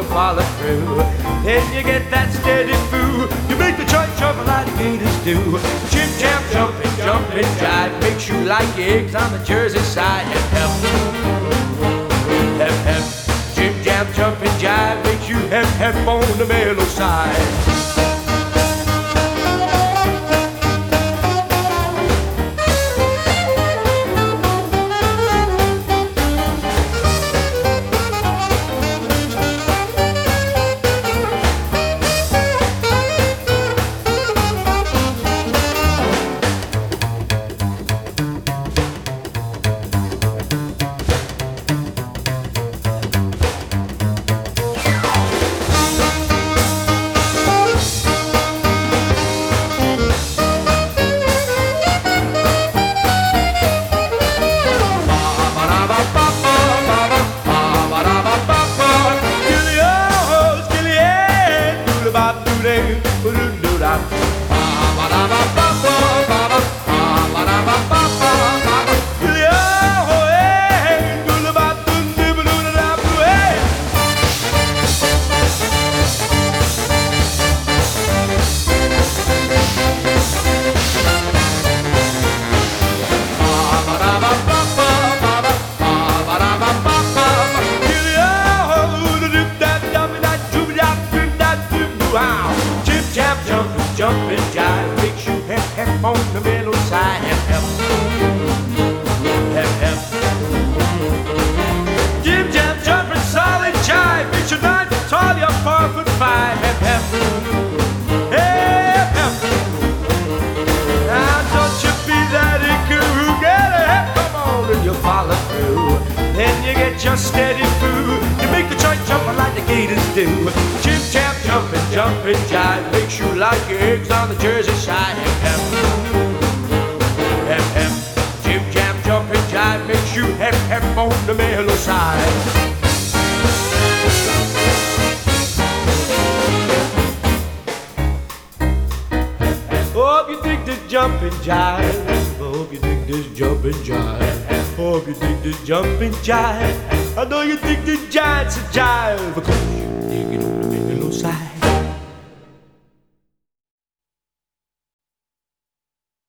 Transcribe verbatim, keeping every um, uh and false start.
you'll follow through. Then you get that steady foo. You make the joint jump like gators do. Jim jam, jumping, jumping, jive makes you like eggs on the Jersey side. Hep hep, hep hep. Jim jam, jumping, jive makes you hep hep on the mellow side. Jumping jive makes you hep hep on the mellow side. Hep hep, hep hep. Jim jam jumping solid jive makes you nine foot tall, you're four foot five. Hep hep, hep hep. Now don't you be that cool, get a hep, come on and you follow through. Then you get your steady foo. You make the joint jump like the gators do. Jim jam jumping, jumping jive makes you like eggs on the Jersey side. Hep hep, hep hep. Jim jam jumping jive makes you hep hep on the mellow side. Hope you dig this jumping jive. Hope you dig this jumping jive. Hope you dig this jumping jive. I know you dig this jive's a jive.